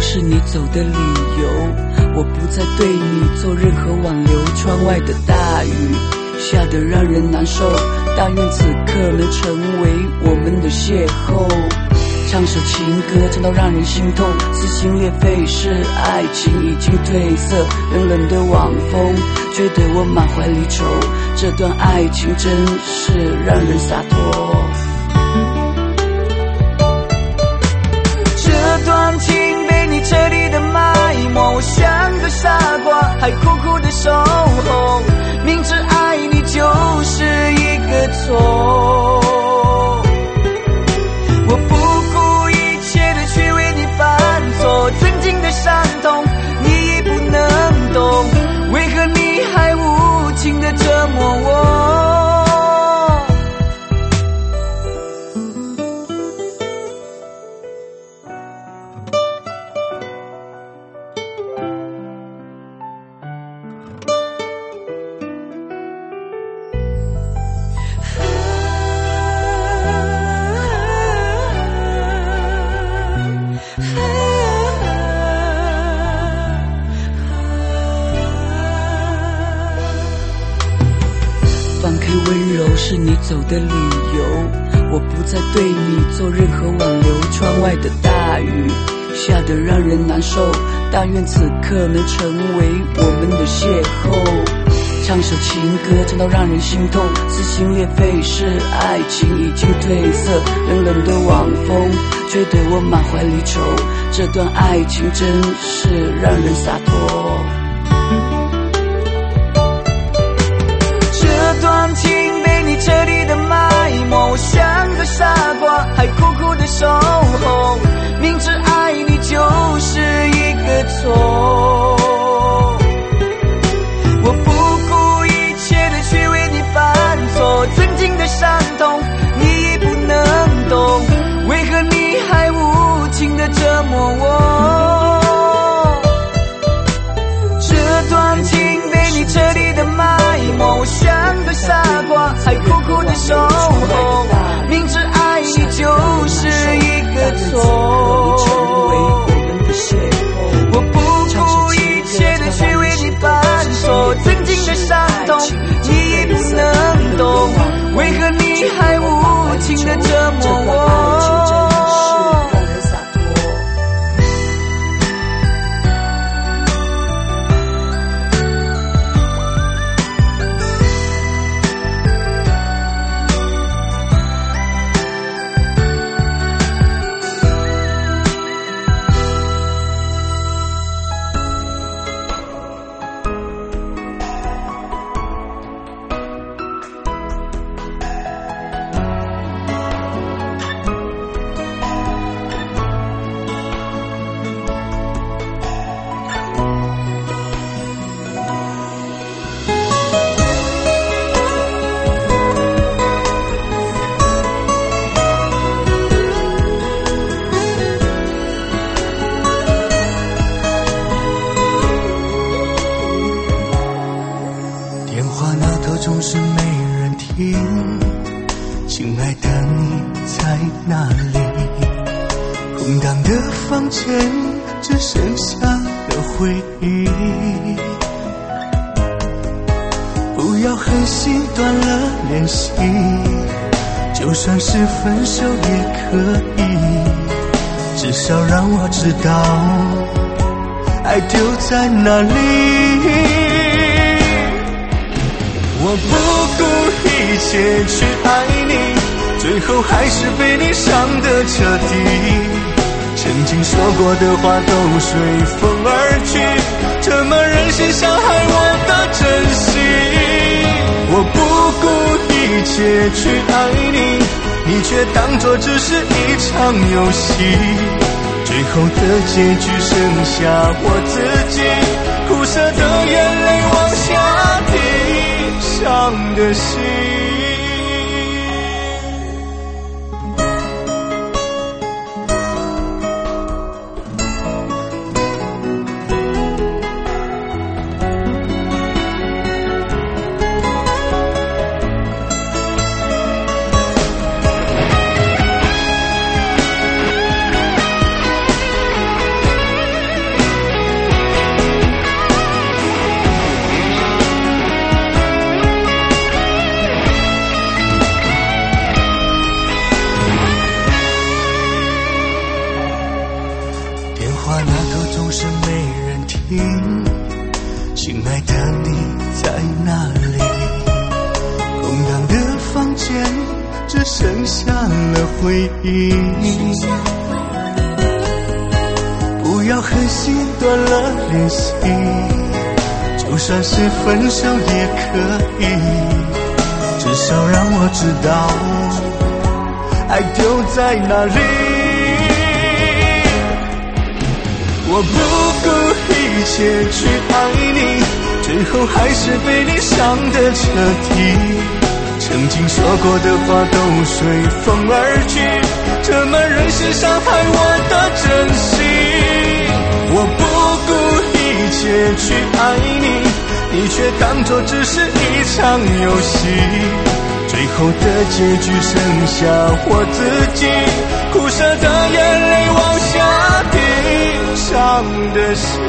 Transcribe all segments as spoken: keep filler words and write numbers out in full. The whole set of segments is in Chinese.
是你走的理由，我不再对你做任何挽留。窗外的大雨下得让人难受，但愿此刻能成为我们的邂逅。唱首情歌唱到让人心痛，撕心裂肺是爱情已经褪色，冷冷的晚风吹得我满怀离愁，这段爱情真是让人洒脱。这段情被你彻底的埋没，我像个傻瓜还苦苦的守候，明知爱你就是一个错，我不顾一切的去为你犯错，曾经的伤痛你已不能懂，为何你还无情的折磨我？放开温柔是你走的理由，我不再对你做任何挽留。窗外的大雨下得让人难受，但愿此刻能成为我们的邂逅。唱首情歌唱到让人心痛，撕心裂肺是爱情已经褪色，冷冷的晚风吹得我满怀离愁，这段爱情真是让人洒脱。这段情被你彻底的埋没，我像个傻瓜还苦苦的守候，明知爱你就是一个错，我不顾一切的去为你犯错，曾经的伤痛你已不能懂，为何你还无情的折磨我？这段情被你彻底的埋没，我像个傻瓜还苦苦的守候，明知爱你就是一个错，我不顾一切的去为你犯错，曾经的伤痛你已不能懂，为何你还无情的折磨我？ 总是没人听，亲爱的你在哪里？空荡的房间只剩下了回忆，不要狠心断了联系，就算是分手也可以，至少让我知道爱丢在哪里。我不顾一切去爱你，最后还是被你伤得彻底，曾经说过的话都随风而去，这么任性伤害我的真心。我不顾一切去爱你，你却当作只是一场游戏，最后的结局剩下我自己，苦涩的眼泪往下滴，伤的心。 只剩下了回忆。不要狠心断了联系，就算是分手也可以，至少让我知道爱丢在哪里。我不顾一切去爱你，最后还是被你伤得彻底。曾经说过的话都随风而去，这么任性伤害我的真心。我不顾一切去爱你，你却当作只是一场游戏。最后的结局剩下我自己，苦涩的眼泪往下滴，伤的心。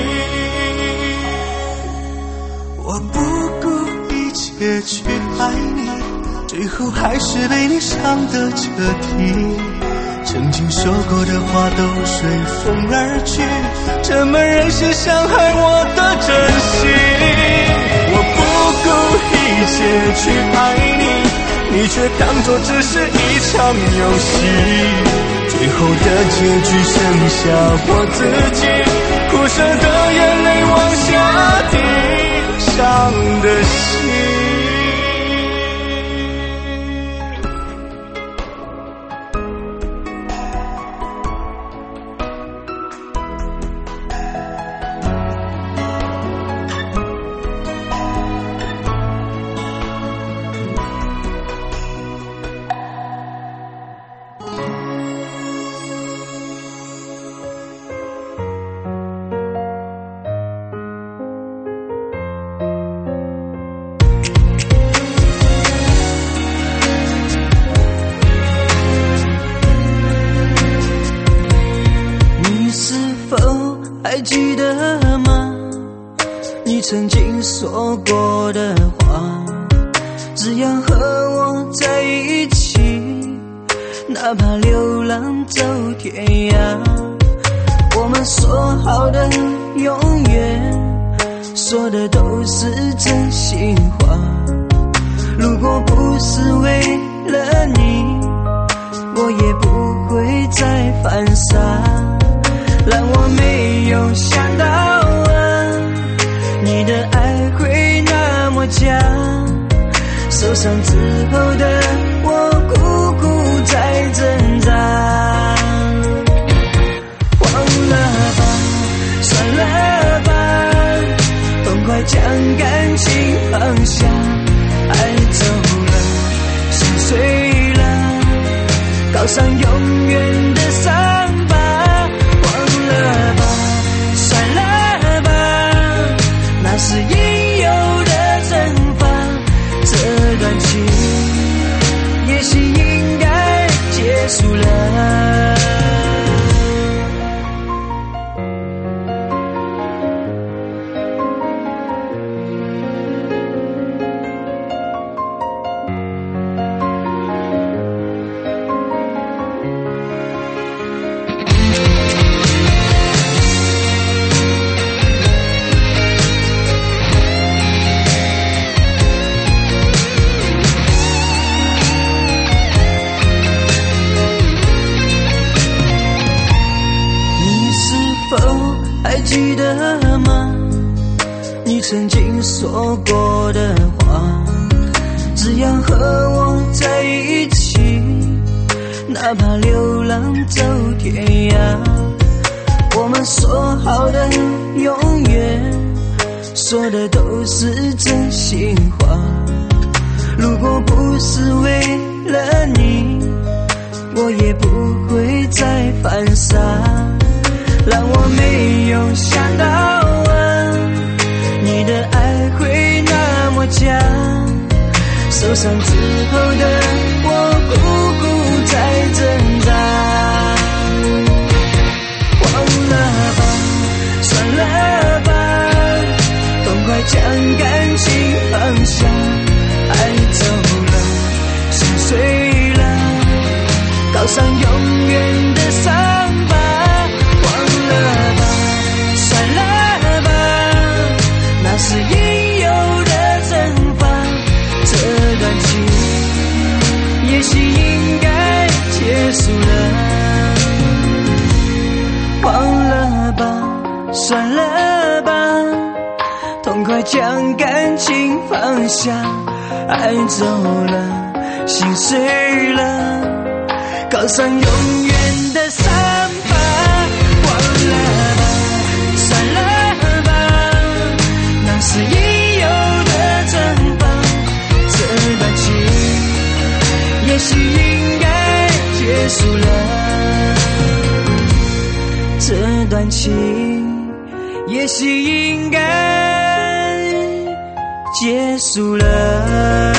我不顾一切去爱你，最后还是被你伤得彻底。曾经说过的话都随风而去，这么任性伤害我的真心。我不顾一切去爱你，你却当作只是一场游戏。最后的结局剩下我自己，苦涩的眼泪往下滴，伤的心。 还记得吗？你曾经说过的话，只要和我在一起，哪怕流浪走天涯。我们说好的永远，说的都是真心话。如果不是为了你，我也不会再犯傻，让我没有想到啊，你的爱会那么假。受伤之后的我苦苦在挣扎，忘了吧，算了吧，痛快将感情放下。爱走了，心碎了，告上永远的伤疤。那是应有的惩罚，这段情也许应该结束了。还记得吗？你曾经说过的话，只要和我在一起，哪怕流浪走天涯。我们说好的永远，说的都是真心话。如果不是为了你，我也不会再犯傻，让我没有想到啊，你的爱会那么假。受伤之后的我苦苦在挣扎，忘了吧，算了吧，痛快将感情放下。爱走了，心碎了，告上永远的伤疤。是应有的惩罚，这段情也许将感情放下，爱走了，心碎了，靠上永远的伤疤。忘了吧，算了吧，那是已有的珍宝。这段情也许应该结束了，这段情也许应该结束了。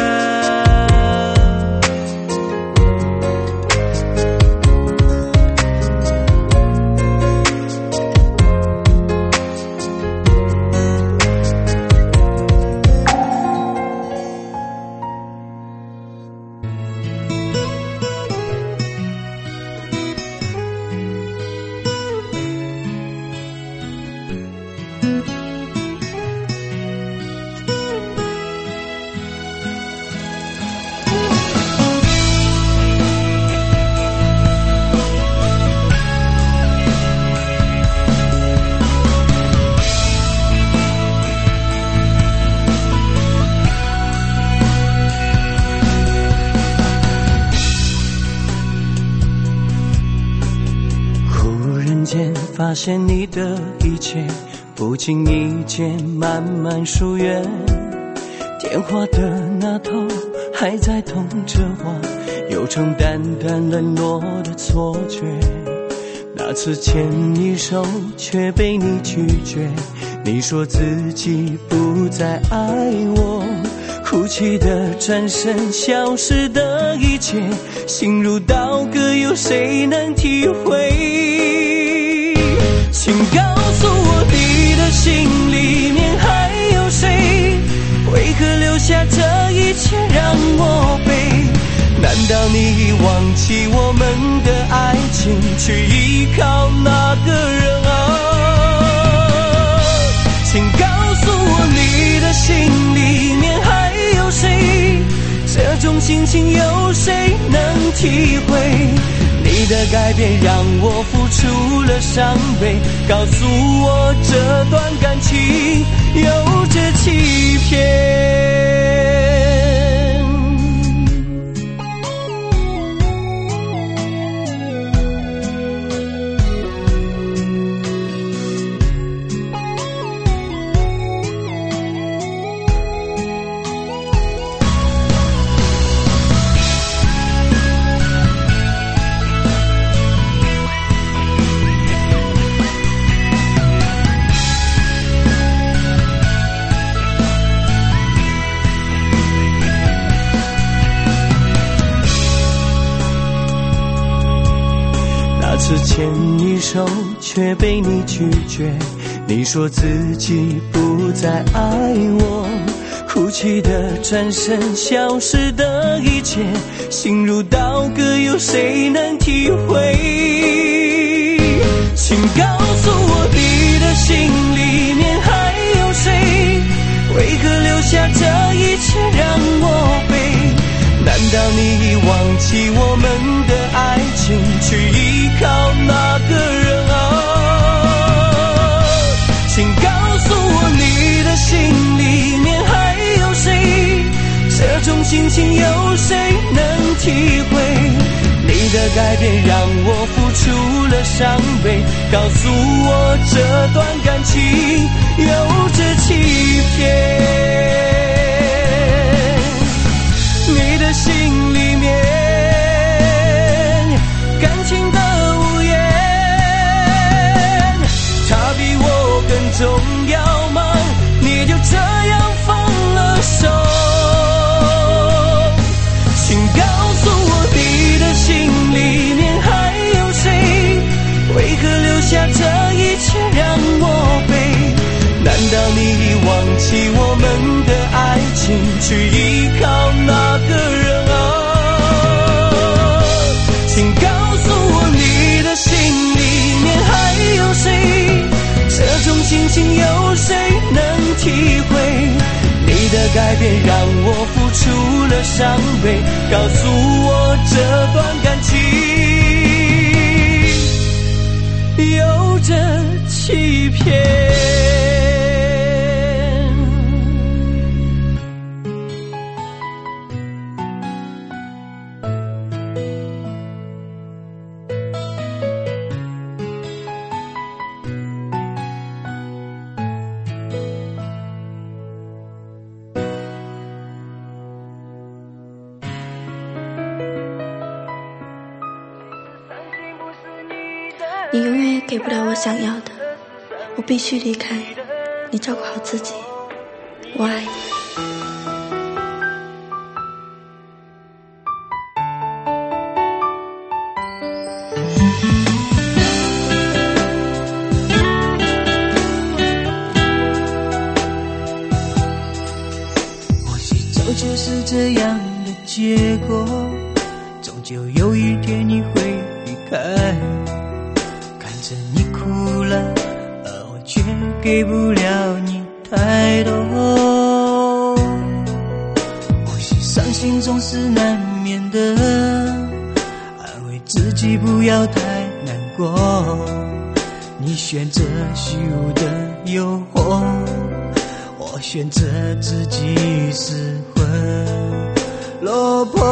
发现你的一切不经意间慢慢疏远，电话的那头还在通着话，有种淡淡冷落的错觉。那次牵你手却被你拒绝，你说自己不再爱我，哭泣的转身，消失的一切，心如刀割，有谁能体会？请告诉我，你的心里面还有谁？为何留下这一切让我背？难道你已忘记我们的爱情，去依靠那个人啊？请告诉我，你的心里面还有谁？这种心情有谁能体会？你的改变让我付出了伤悲，告诉我这段感情有着欺骗。是牵你手却被你拒绝，你说自己不再爱我，哭泣的转身，消失的一切，心如刀割，有谁能体会？请告诉我，你的心里面还有谁？为何留下这一切让我背？难道你已忘记我们的爱情，去依靠那个人啊？请告诉我，你的心里面还有谁？这种心情有谁能体会？你的改变让我付出了伤悲，告诉我这段感情有着欺骗。你的心里面感情的无言，它比我更重要吗？你就这样放了手？请告诉我，你的心里面还有谁？为何留下这一切让我背？难道你已忘记我们的爱情，去依靠那个人啊？请告诉我，你的心里面还有谁？这种心情有谁能体会？你的改变让我付出了伤悲，告诉我这段感情有着欺骗。 你永远也给不了我想要的，我必须离开，你照顾好自己，我爱你。 就是这样的结果，终究有一天你会离开，看着你哭了，而我却给不了你太多。或许伤心总是难免的，安慰自己不要太难过，你选择虚无的诱惑，我选择自己失魂落魄。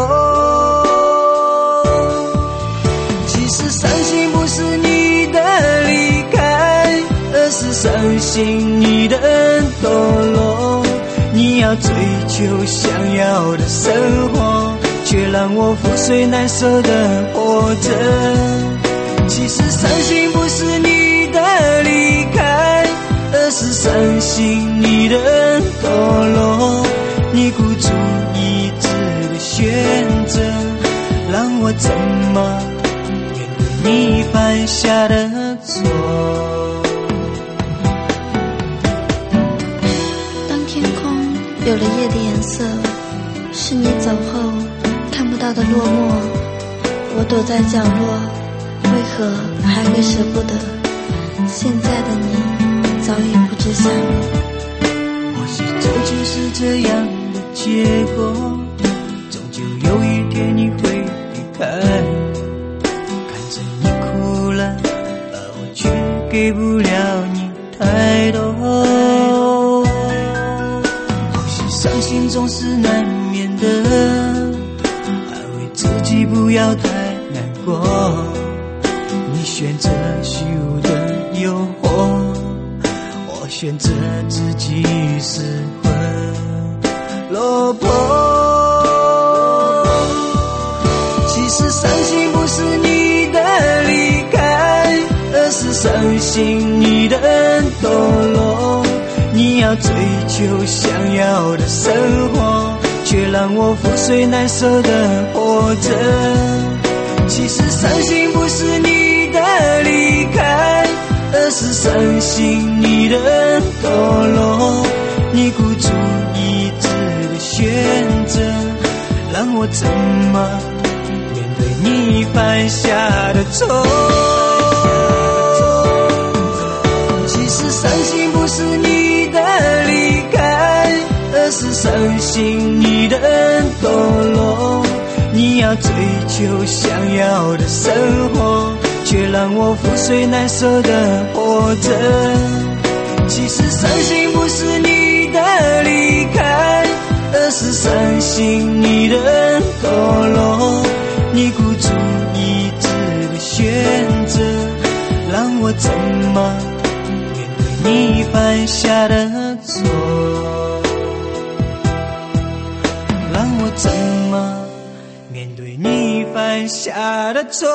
其实伤心不是你的离开，而是伤心你的堕落。你要追求想要的生活，却让我覆水难收的活着。其实伤心不是你的离开，而是伤心你的堕落。你孤注一掷的选择，让我怎么面对你犯下的错。 当天空有了夜的颜色，是你走后看不到的落寞。我躲在角落，为何还会舍不得？现在的你早已不知下落。 或许这就是这样的结果，终究有一天你会离开，看着你哭了，而我却给不了你太多。或许伤心总是难免的，安慰自己不要太难过，你选择虚无的诱惑，我选择自己失魂落魄。其实伤心不是你的离开，而是伤心你的堕落。你要追求想要的生活，却让我覆水难收的活着。其实伤心不是你的离开，而是伤心你的堕落。你孤注一掷的选择，让我怎么面对你犯下的错。其实伤心不是你的离开，而是伤心你的堕落。你要追求想要的生活，却让我覆水难收的活着。其实伤心不是你的离开，而是伤心你的堕落。你孤注一掷的选择，让我怎么面对你犯下的错，让我怎么面对你犯下的错。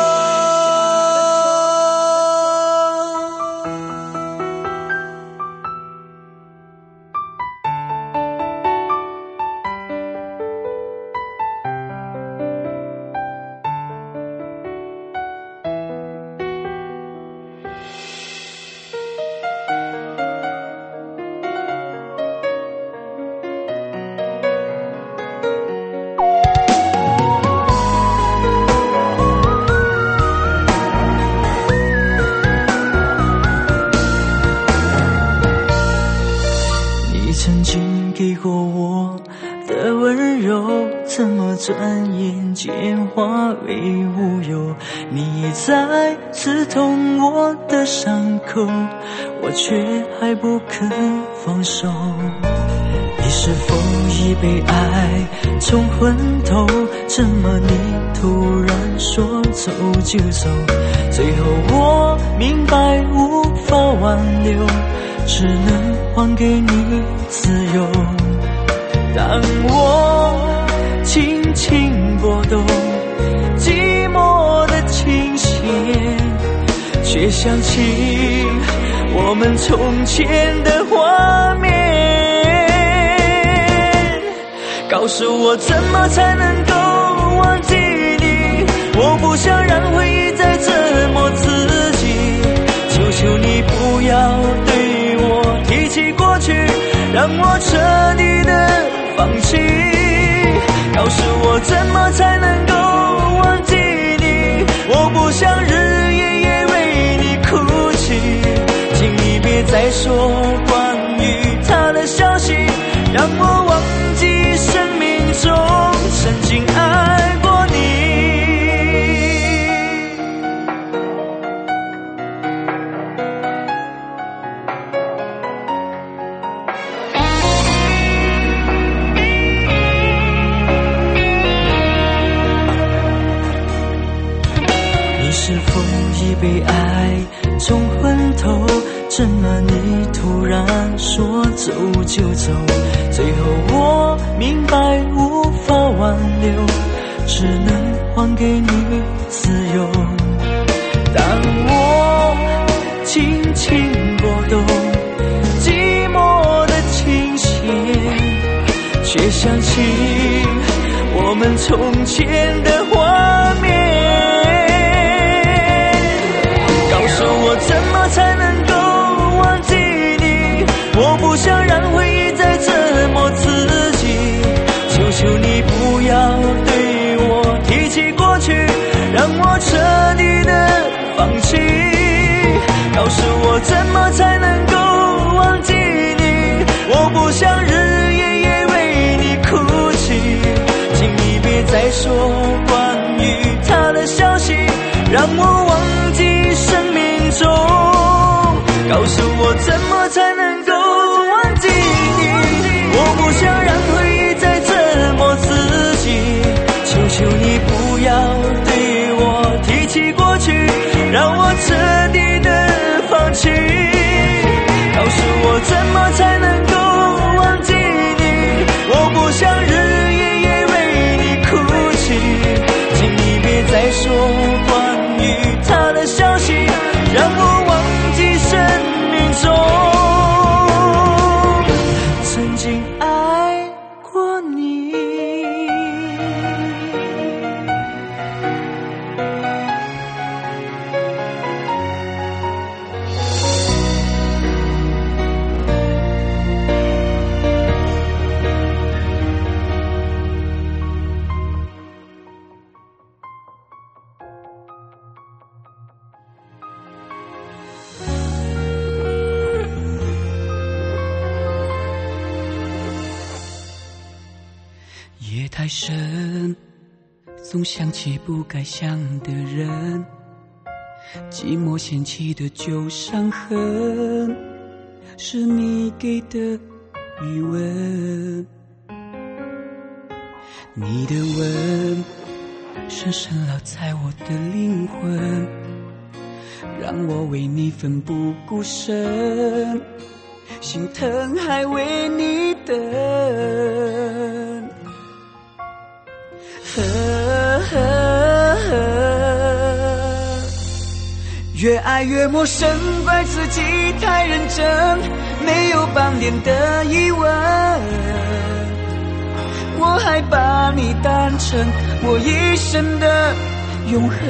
曾经给过我的温柔，怎么转眼间化为乌有？你在刺痛我的伤口，我却还不肯放手。你是否已被爱冲昏头？怎么你突然说走就走？最后我明白无法挽留，只能还给你自由。当我轻轻拨动寂寞的琴弦， 却想起我们从前的画面，告诉我怎么才能够忘记你，我不想让回忆再折磨自己，求求你不要对我提起过去，让我彻底的放弃，告诉我怎么才能够忘记你，我不想日夜夜为你哭泣，请你别再说关于他的消息，让我忘记生命中曾经爱过你。你是否已被爱冲昏头，怎么你突然说走就走，最后我明白无法挽留，只能还给你自由。当我轻轻拨动寂寞的琴弦，却想起我们从前的画面，告诉我怎么才能够忘记你，我不想让回忆再折磨自己，求求你不要对我提起过去，让我彻底的放弃，告诉我怎么才能够忘记你，我不想日夜夜为你哭泣，请你别再说关于他的消息，让我忘记生命中，告诉我怎么才能够忘记你，我不想让回忆再折磨自己，求求你不要对我提起过去，让我彻底的放弃，告诉我怎么才能够忘记你，我不想日夜夜为你哭泣，请你别再说关于他的消息，让我忘记生命中曾经爱过你。夜太深，总想起不该想的人，寂寞掀起的旧伤痕，是你给的余温，你的吻深深烙在我的灵魂，让我为你奋不顾身，心疼还为你等，呵呵呵，越爱越陌生，怪自己太认真，没有半点的疑问，我还把你当成我一生的永恒，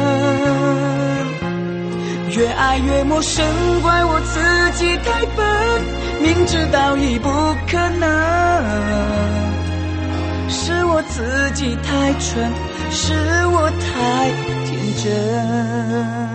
越爱越陌生，怪我自己太笨，明知道已不可能，是我自己太蠢，是我太天真。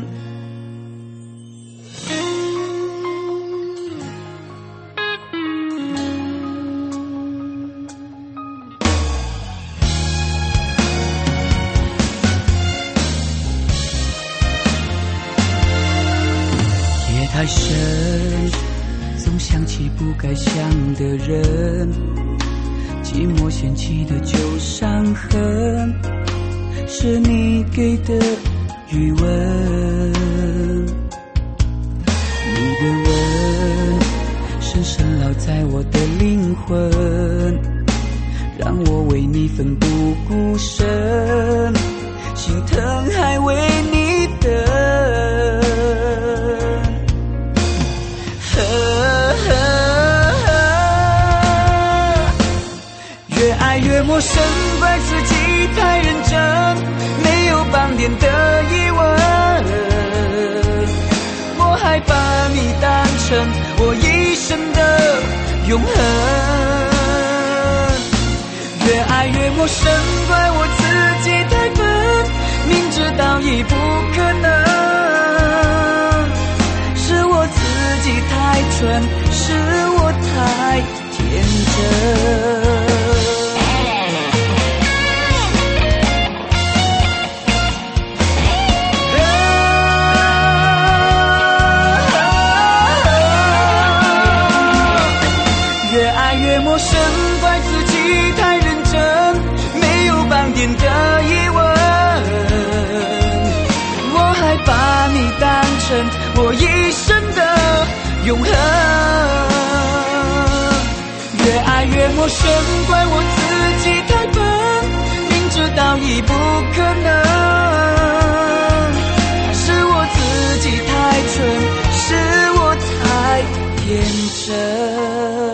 夜太深，总想起不该想的人，寂寞掀起的旧伤痕，是你给的余温，你的吻深深烙在我的灵魂，让我为你奋不顾身，心疼还为你等， 点的疑问，我还把你当成我一生的永恒。越爱越陌生，怪我自己太笨，明知道已不可能，是我自己太蠢，是我太天真。越爱越陌生，怪自己太认真，没有半点的疑问，我还把你当成我一生的永恒。越爱越陌生，怪我自己太笨，明知道已不可能，是我自己太蠢，是我太天真。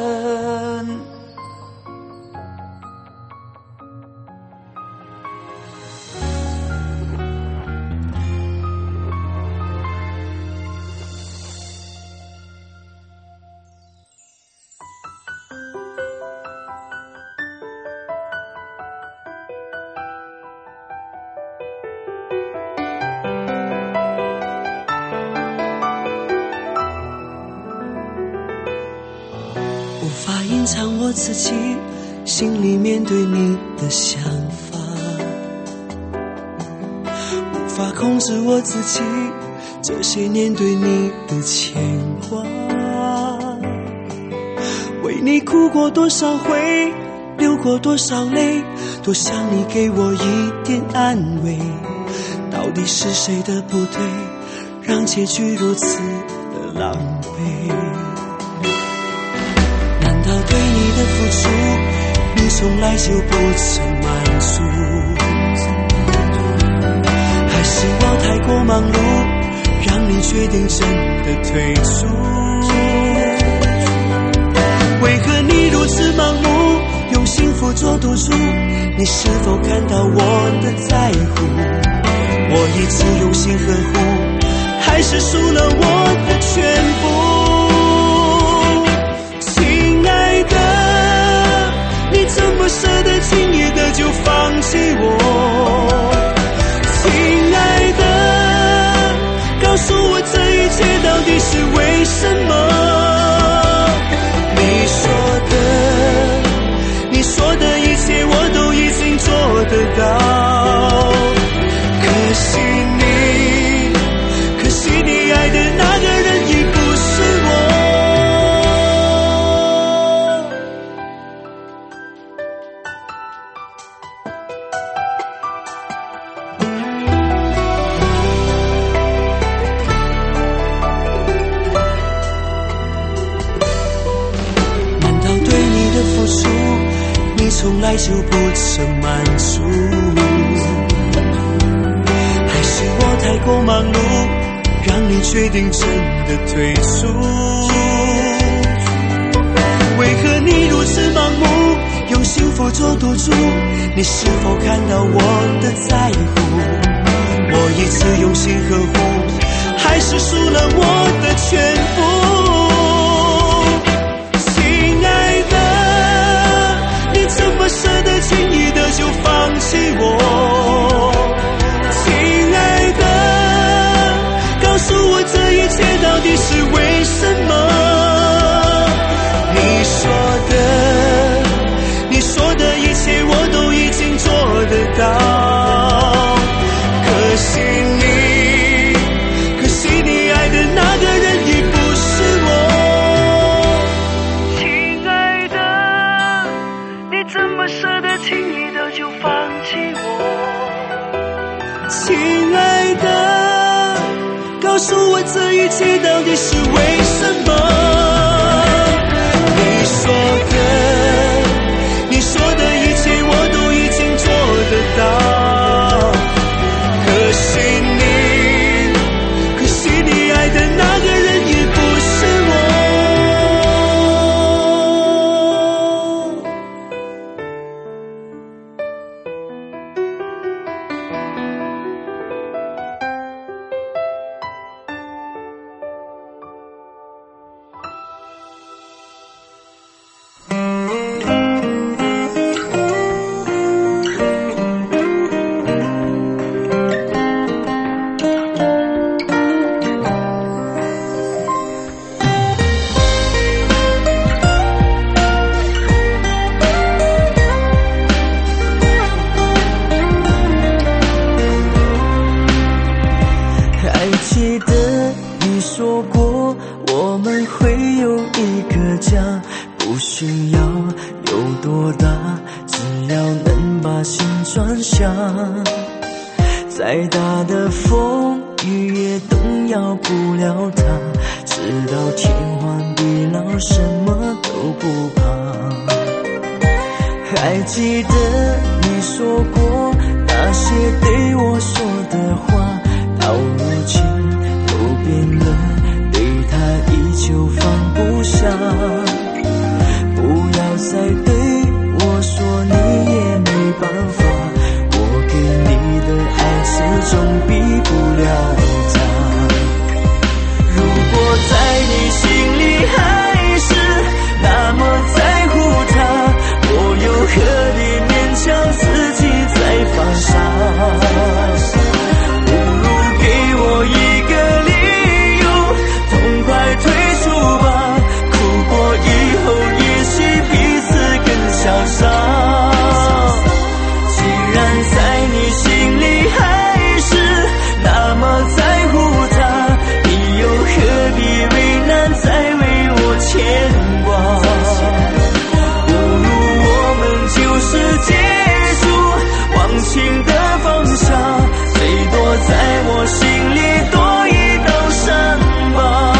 无法隐藏我自己心里面对你的想法，无法控制我自己这些年对你的牵挂。为你哭过多少回，流过多少泪，多想你给我一点安慰。到底是谁的不对，让结局如此的狼狈？对你的付出，你从来就不曾满足，还是我太过忙碌，让你决定真的退出？为何你如此盲目，用幸福做赌注？你是否看到我的在乎？我一直用心呵护，还是输了我的全部？你怎么舍得轻易的就放弃我？亲爱的，告诉我这一切到底是为什么？你说的，你说的一切我都已经做得到，可惜你，可惜你爱的那个人已不是我。从来就不曾满足，还是我太过忙碌，让你决定真的退出？为何你如此盲目，用幸福做赌注？你是否看到我的在乎？我一直用心呵护，还是输了我的全部？舍得轻易的就放弃我？亲爱的，告诉我这一切到底是为什么？你说的，你说的一切我都已经做得到，可惜你，可惜你爱的那个人已不是我。舍得轻易的就放弃我？亲爱的，告诉我这一切到底是为什么？你说的，你说的一切我都已经做得到，可惜你，可惜你爱的那个人也不是我。 转向，再大的风雨也动摇不了它，直到天荒地老，什么都不怕。还记得你说过那些对我说的话，到如今都变了，对他依旧放不下。不要再对我说你也没办法，我给你的爱始终比不了他。如果在你心里还是那么在乎他，我又何必勉强自己再放下？不如给我一个理由，痛快退出吧，哭过以后也许彼此更潇洒。既然在你心里还是那么在乎他，你又何必为难再为我牵挂？不如我们就是结束忘情的放下，最多在我心里多一道伤疤。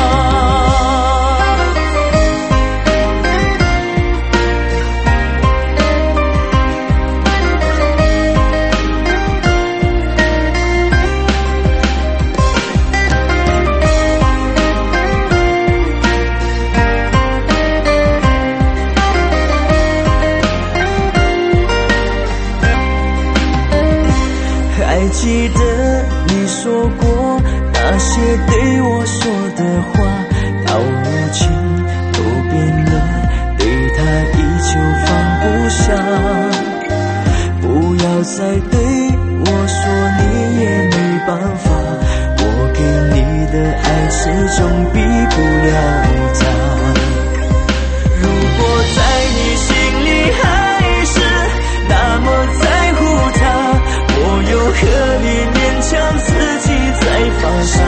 还记得你说过那些对我说的话，到如今都变了，对他依旧放不下。不要再对我说你也没办法，我给你的爱始终比不了他。如果在你心里还是那么在乎他，我又何必勉强自己再放下？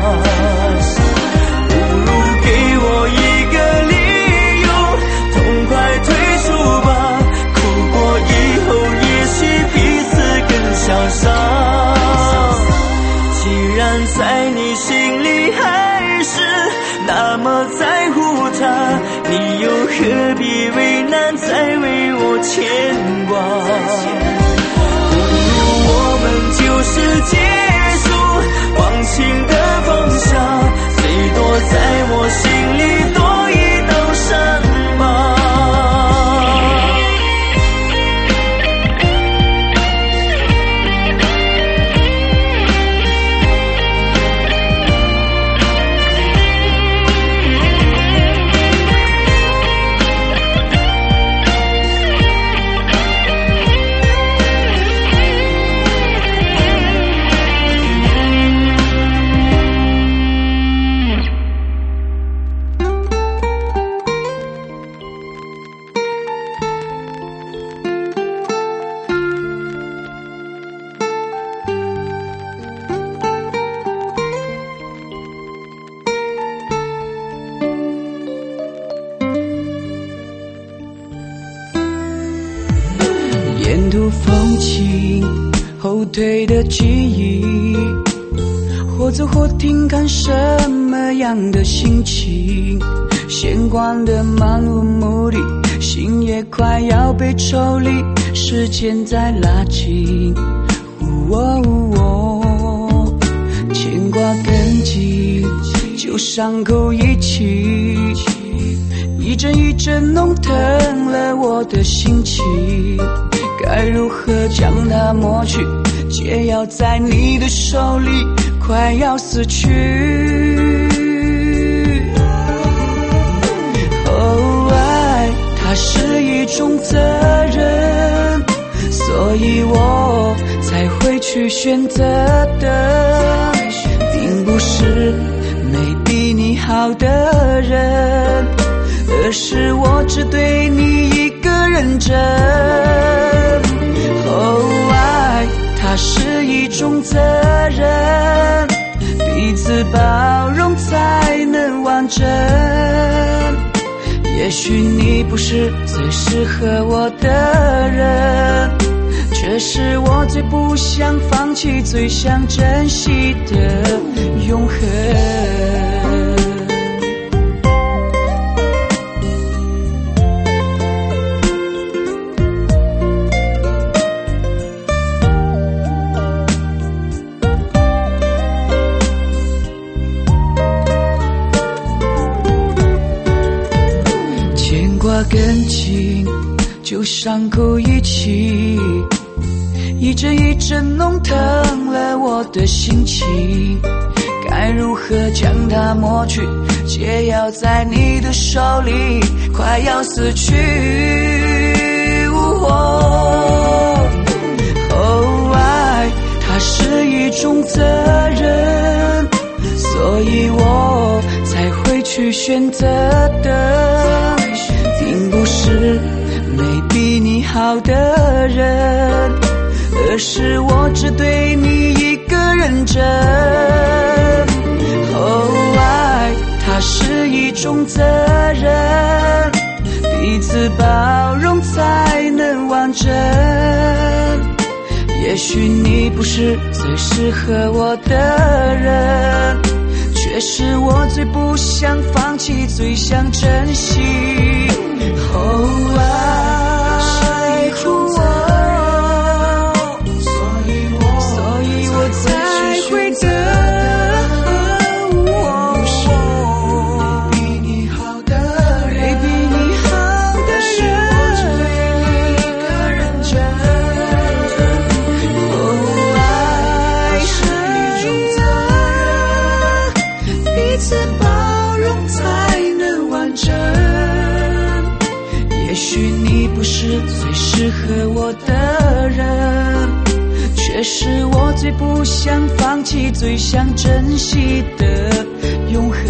不如给我一个理由，痛快退出吧，哭过以后也许彼此更潇洒。既然在你心里还是那么在乎他，你又何必为难再为我牵挂？就是结束忘情的放下，最多在我心里多一道伤疤。 沿途风景，后退的记忆，或走或停，看什么样的心情。闲逛的漫无目的，心也快要被抽离，时间在拉近。哦哦，牵挂更紧，旧伤口一起，一阵一阵弄疼了我的心情。该如何将它抹去？解药在你的手里，快要死去。哦，爱它是一种责任，所以我才会去选择的，并不是没比你好的人，而是我只对你一个认真。哦，爱它是一种责任，彼此包容才能完整。也许你不是最适合我的人，却却是我最不想放弃、最想珍惜的永恒。牵挂更紧，就伤口一起，一阵一阵弄疼了我的心情，该如何将它抹去？解药在你的手里，快要死去。哦，哦，爱它是一种责任，所以我才会去选择的，并不是没比你好的人，而是我只对你一个认真。哦，爱它是一种责任，彼此包容才能完整。也许你不是最适合我的人，却是我最不想放弃、最想珍惜。哦，爱是一种责任，所以我所以我才会得我没比你好的人，没比你好的人，是我只对你一个认真。哦，爱是一种责任，彼此包容才能完整。也许你不是最适合我的人，却是我最不想放弃、最想珍惜的永恒。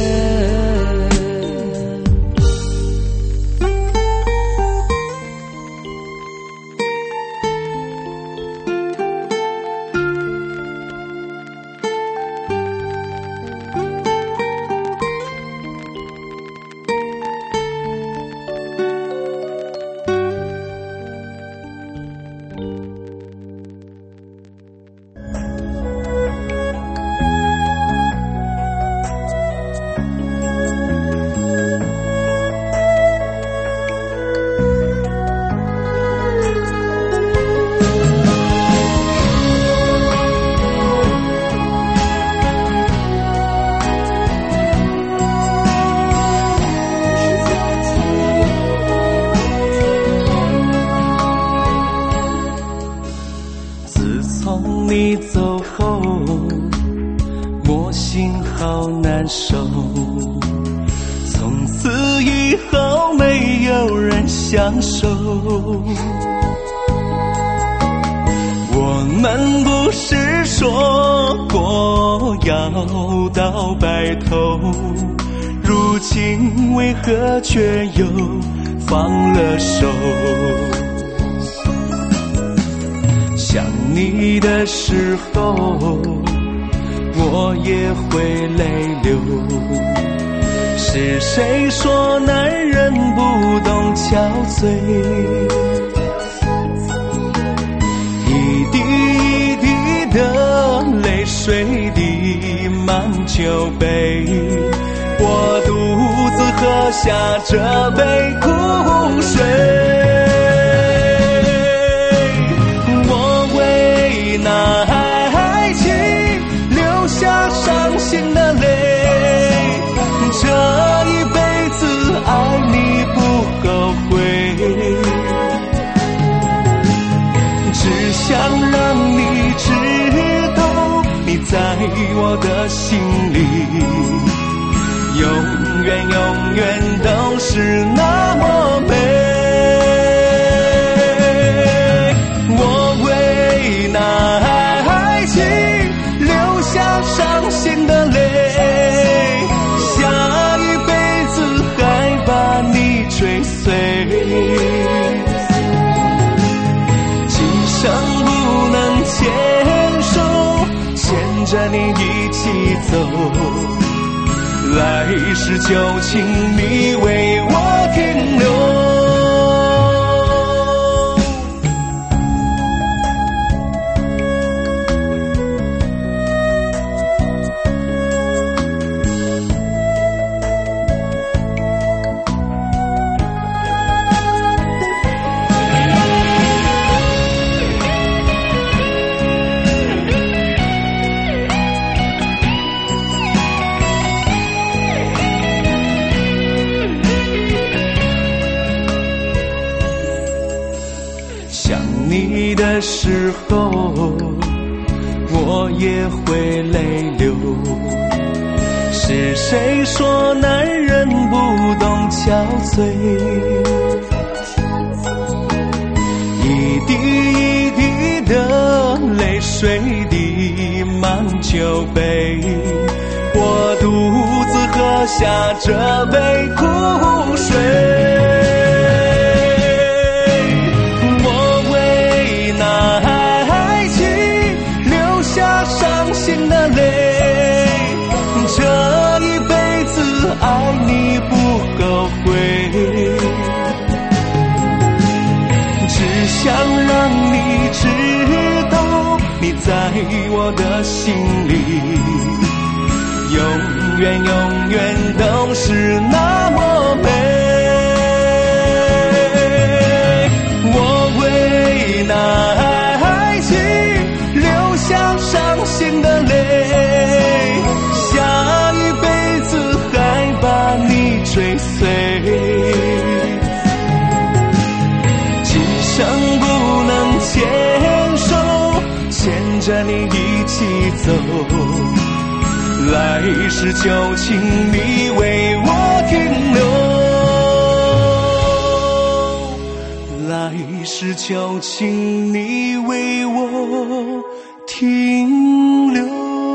你走后，我心好难受，从此以后没有人相守。我们不是说过要到白头，如今为何却又放了手？想你的时候，我也会泪流。是谁说男人不懂憔悴？一滴一滴的泪水滴满酒杯，我独自喝下这杯苦水。那爱情留下伤心的泪，这一辈子爱你不后悔，只想让你知道你在我的心里永远永远都是那么美。那爱情留下伤心的泪，下一辈子还把你追随，今生不能牵手，牵着你一起走，来世旧情你为我停留。 时候，我也会泪流。是谁说男人不懂憔悴？一滴一滴的泪水滴满酒杯，我独自喝下这杯苦水。我为那爱情流下伤心的泪，这一辈子爱你不后悔，只想让你知道你在我的心里永远永远都是那么美。我为那爱情流下伤心的泪，下一辈子还把你追随，今生不能牵手牵着你一起走，来世就请你为我停留，来世就请你为我停留。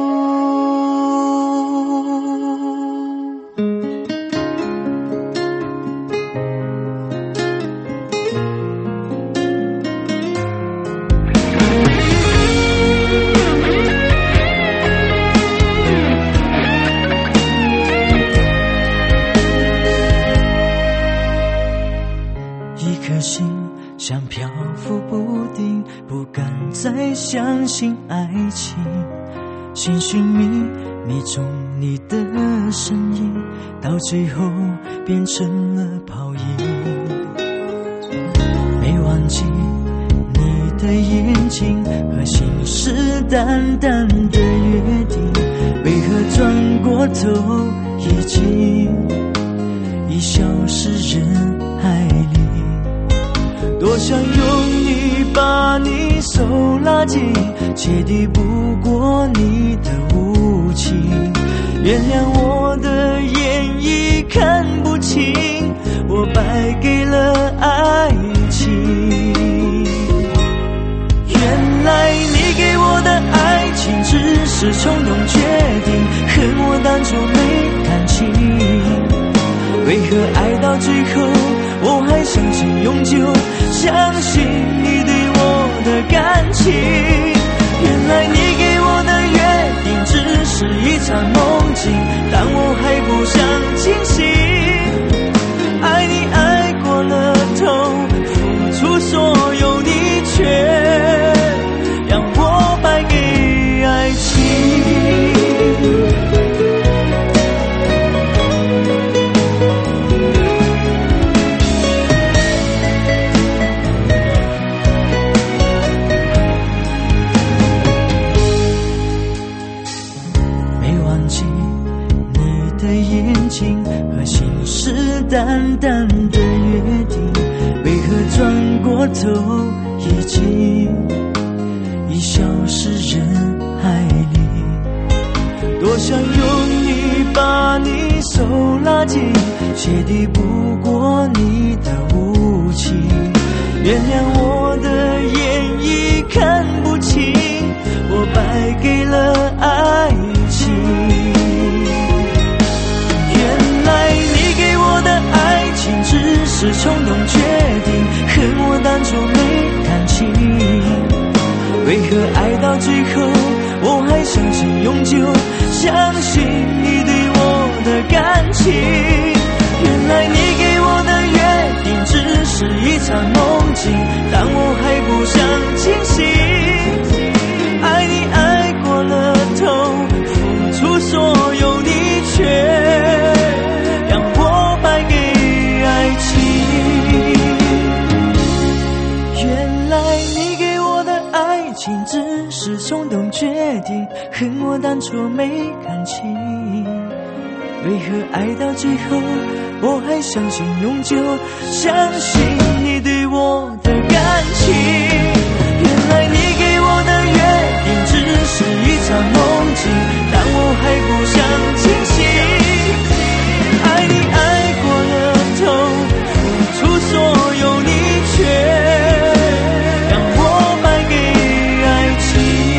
像漂浮不定，不敢再相信爱情，寻寻觅觅中你的身影，到最后变成了泡影。没忘记你的眼睛和信誓旦旦的约定，为何转过头已经已消失人海里。多想用力把你手拉紧，却抵不过你的无情。原谅我的眼已看不清，我败给了爱情。原来你给我的爱情只是冲动决定，恨我当初没感情。为何爱到最后我还相信永久，相信你对我的感情。原来你给我的约定只是一场梦境，但我还不想清醒。爱你爱过了头，付出所有，你却让我败给爱情。和信誓旦旦的约定，为何转过头已经已消失人海里。多想用力把你手拉紧，却抵不过你的无情。原谅我的眼已看不清，我败给了爱情。只是冲动决定，恨我当初没感情。为何爱到最后我还相信永久，相信你对我的感情。原来你给我的约定只是一场梦境，但我还不想清醒。爱你爱过了头，付出所有，你却只是冲动决定，恨我当初没感情。为何爱到最后我还相信永久，相信你对我的感情。原来你给我的约定只是一场梦境，但我还不想清醒。爱你爱过了头，付出所有，你却让我败给爱情。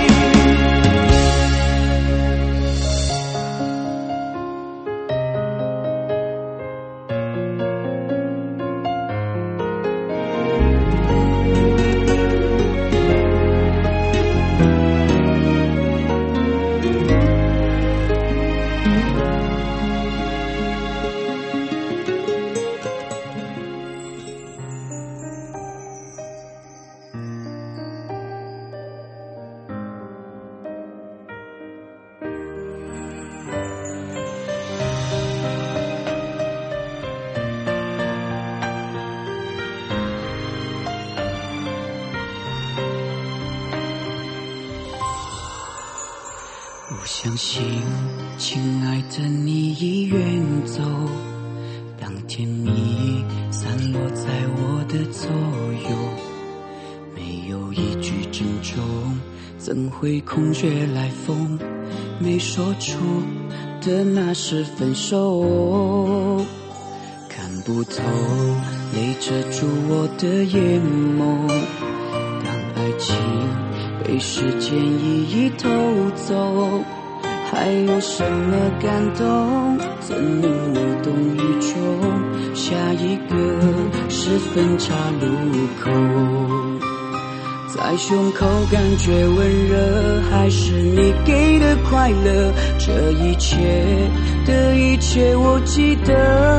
我相信，亲爱的，你已远走。当天你散落在我的左右，没有一句珍重，怎会空穴来风？没说出的那是分手。看不透，泪遮住我的眼眸。当爱情被时间一一偷走，还有什么感动？怎能无动于衷？下一个是分岔路口，在胸口感觉温热，还是你给的快乐？这一切的一切我记得，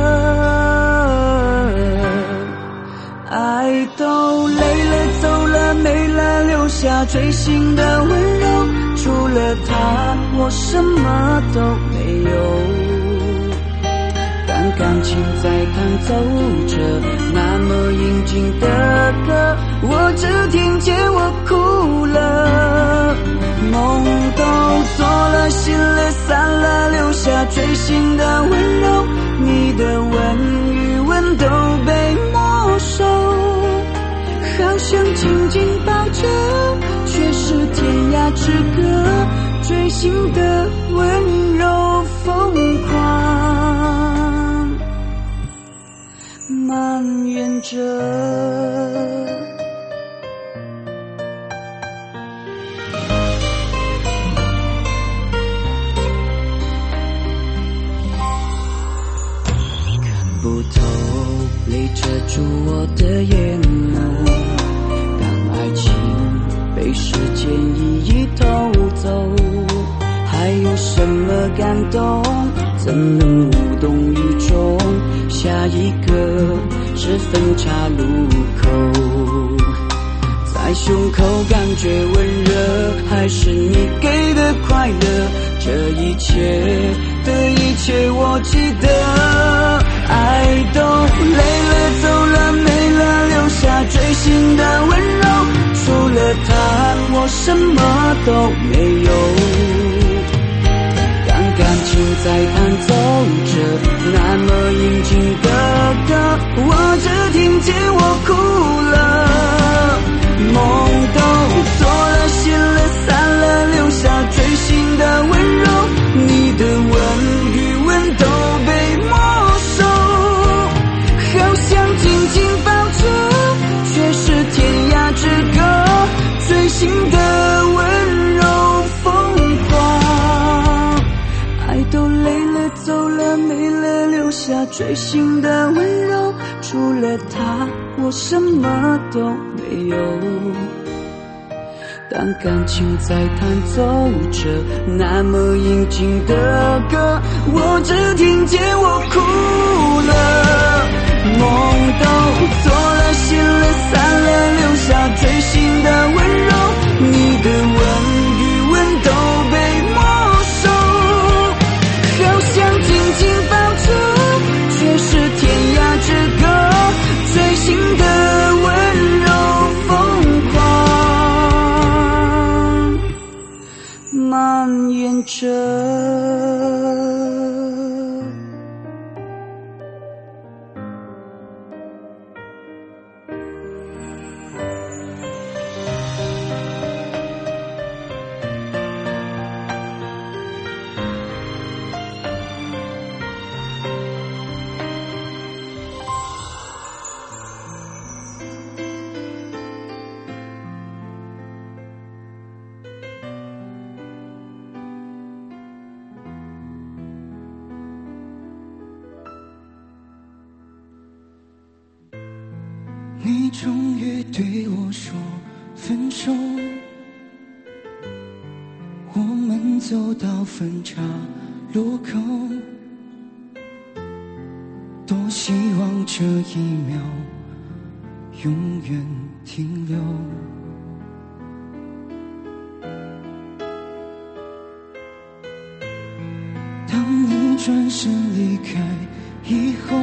爱都累了走了没了，留下锥心的温柔。除了他，我什么都没有。当感情在弹奏着那么应景的歌，我只听见我哭了。梦都做了，心了散了，留下锥心的温柔。你的吻与吻都被没收，好想紧紧抱着，却是天涯之隔。锥心的温柔疯狂蔓延着。看不透，泪遮住我的眼眸。当爱情被时间一一偷走，还有什么感动？怎能无动于衷？下一个是分岔路口，在胸口感觉温热，还是你给的快乐？这一切的一切我记得，爱都累了走了没了，留下锥心的温柔。除了他，我什么都没有。当感情在弹奏着那么应景的歌，我只听见我哭了。梦都做了，心了散了，留下锥心的温柔。你的吻与吻都被没收，好想紧紧抱着，却是天涯之隔。锥心的温柔疯狂，爱都累了走了没了，留下锥心的温柔。除了他，我什么都没有。当感情在弹奏着那么应景的歌，我只听见我哭了。梦都做了，心了散了，留下锥心的温柔。你的吻与吻都被没收，好想紧紧抱着，却是天涯之隔。锥心的温柔疯狂蔓延着。 你终于对我说分手，我们走到分岔路口，多希望这一秒永远停留。当你转身离开以后，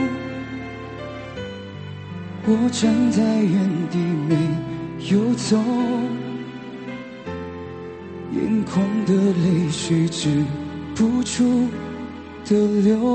我站在原地没有走，眼眶的泪水止不住的流，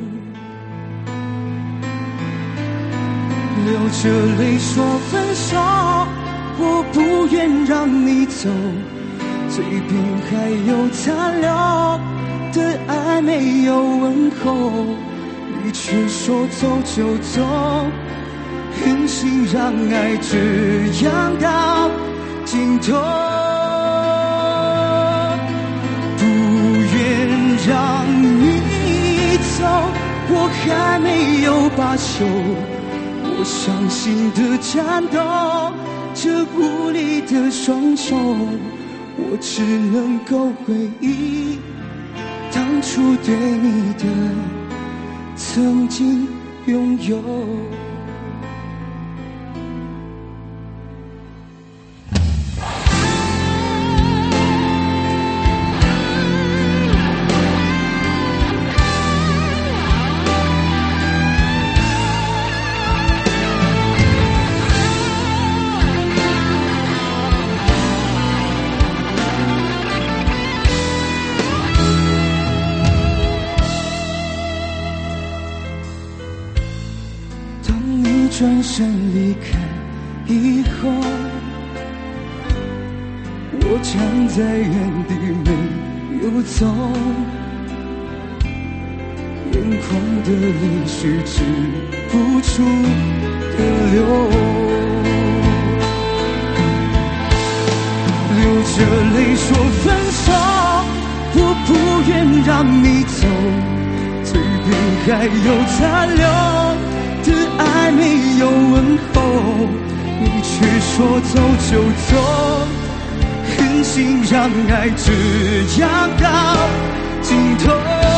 流着泪说分手，我不愿让你走，嘴边还有残留的爱没有问候，你却说走就走，狠心让爱这样到尽头，不愿让你走，我还没有罢休，我伤心的颤抖，这无力的双手，我只能够回忆当初对你的曾经拥有。转身离开以后，我站在原地没有走，眼眶的泪水止不住的流，流着泪说分手，我不愿让你走，嘴边还有残留的爱没有问候，你却说走就走，狠心让爱这样到尽头，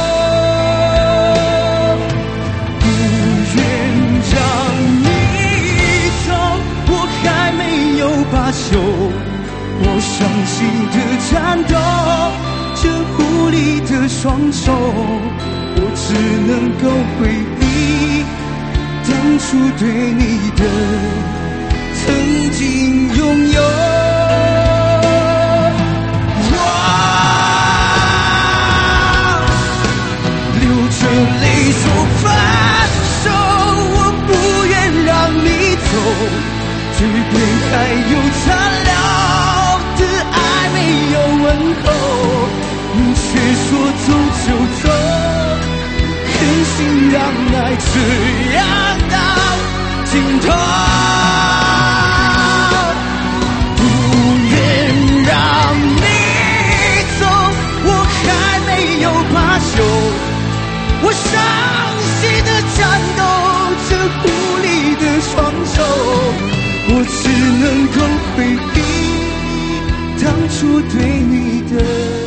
不愿让你走，我还没有罢休，我伤心的颤抖，这无力的双手，我只能够回忆当初对你的曾经拥有，流着泪说分手，我不愿让你走，嘴边还有残留的爱没有问候，你却说走就走，狠心让爱这样到尽头，不愿让你走，我还没有罢休，我伤心的颤抖，这无力的双手，我只能够回忆当初对你的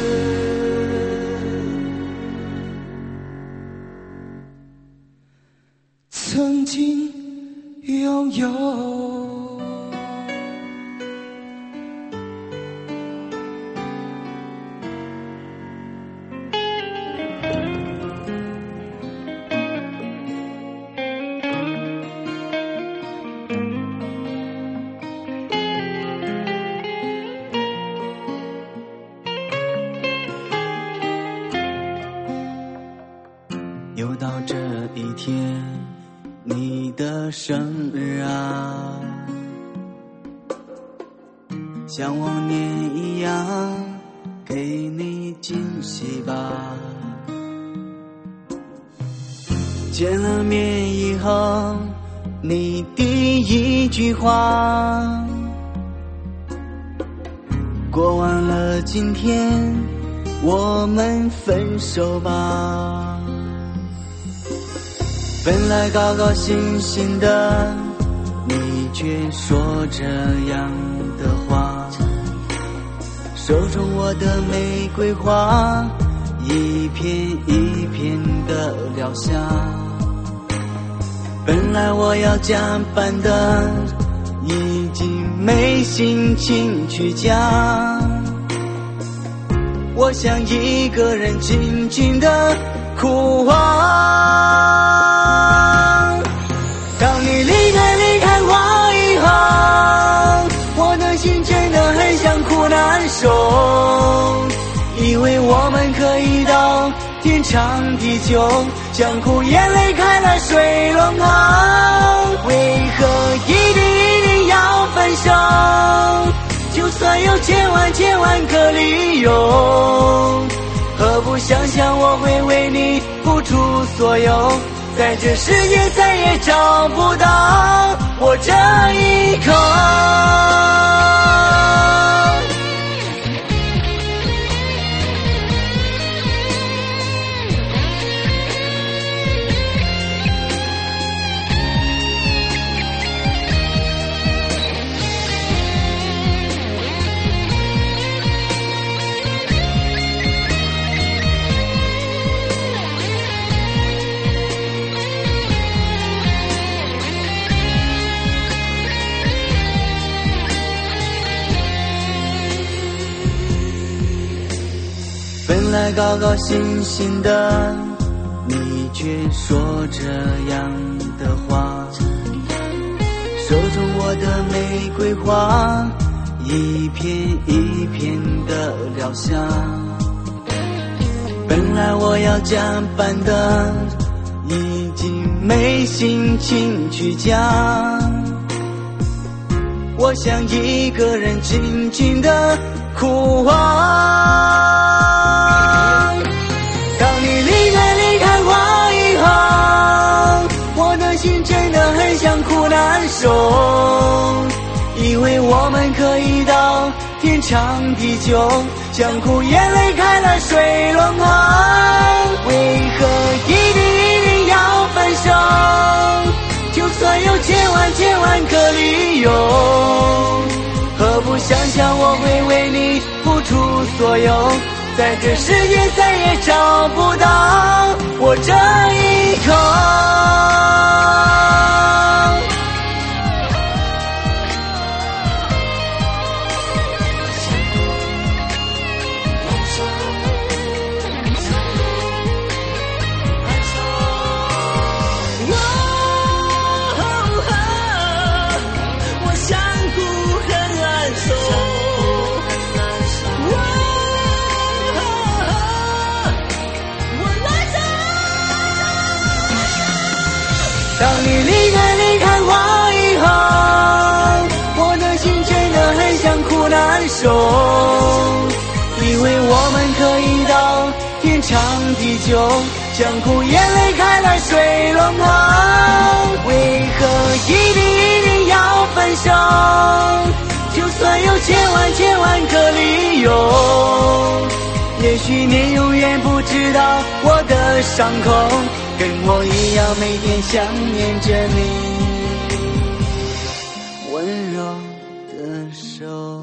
曾经拥有。 又到这一天，你的生日啊，像往年一样给你惊喜吧。见了面以后，你第一句话，过完了今天，我们分手吧。本来高高兴兴的你却说这样的话，手中我的玫瑰花一片一片的撂下。本来我要加班的，已经没心情去讲。我想一个人静静的哭望。当你离开离开我以后，我的心真的很想哭难受，以为我们可以到天长地久，将苦眼泪开了水龙头，为何一定一定要分手？就算有千万千万个理由，何不想想我会为你付出所有，在这世界再也找不到我这一口。本来高高兴兴的，你却说这样的话，手中我的玫瑰花一片一片的撂下。本来我要加班的，已经没心情去讲。我想一个人静静的哭望。当你离开离开我以后，我的心真的很想哭难受，以为我们可以到天长地久，将苦眼泪开了水龙头，为何一定一定要分手？就算有千万千万个理由，何不想想我会为你付出所有，在这世界再也找不到我这一口。当你离开离开我以后，我的心真的很想哭难受，以为我们可以到天长地久，将苦眼泪开了水龙头，为何一定一定要分手？就算有千万千万个理由，也许你永远不知道我的伤口，跟我一样每天想念着你温柔的手。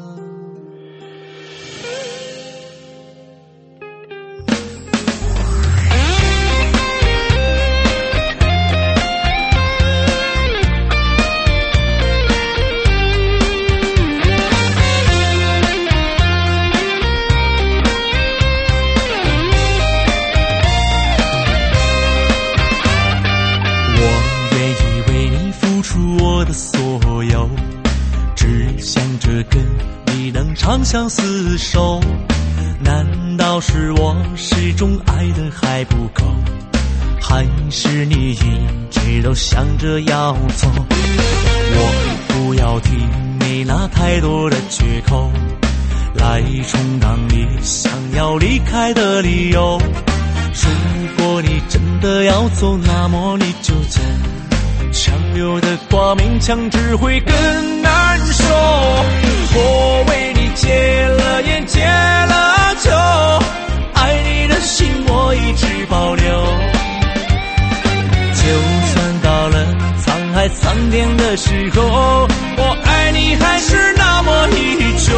长相厮守，难道是我始终爱的还不够，还是你一直都想着要走？我不要听你那太多的借口，来充当你想要离开的理由。如果你真的要走，那么你就走，强留的挂勉强只会更难受。我为你戒了烟戒了酒，爱你的心我一直保留，就算到了沧海桑田的的时候，我爱你还是那么依旧。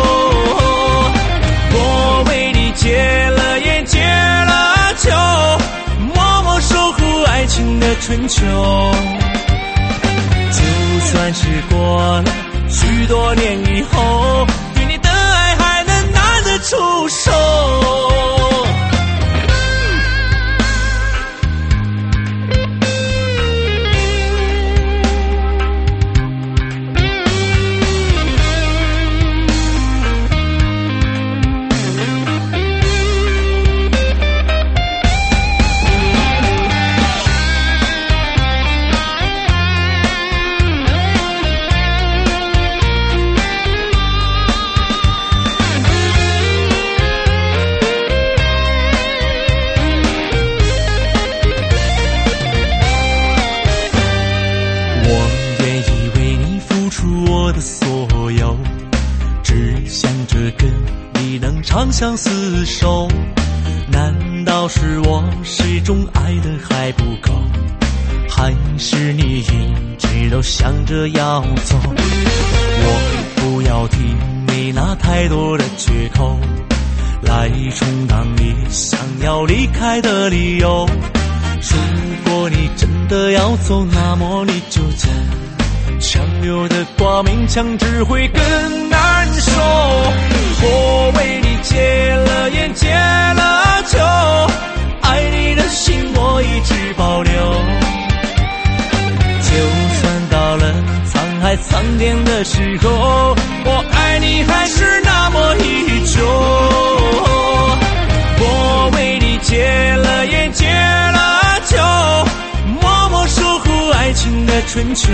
我为你戒了烟戒了酒，默默守护爱情的春秋。就算是过了许多年以后，对你的爱还能拿得出手。长相厮守，难道是我始终爱的还不够，还是你一直都想着要走？我不要听你那太多的借口，来充当你想要离开的理由。如果你真的要走，那么你就走，强留的挂勉强只会更难受。我为你戒了烟戒了酒，爱你的心我一直保留。就算到了沧海桑田的时候，我爱你还是那么依旧。我为你戒了烟戒了酒，默默守护爱情的春秋。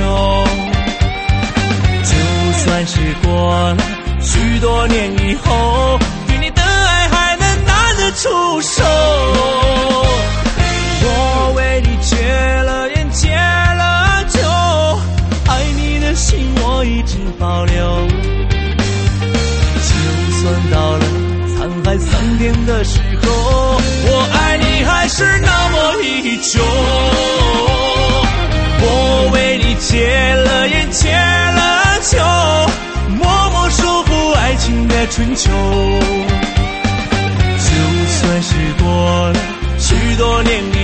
就算是过了许多年以后，对你的爱还能拿得出手。我为你戒了烟戒了酒，爱你的心我一直保留。就算到了沧海桑田的时候，我爱你还是那么依旧。我为你戒了烟戒了酒，默默守护爱情的春秋。就算是过了许多年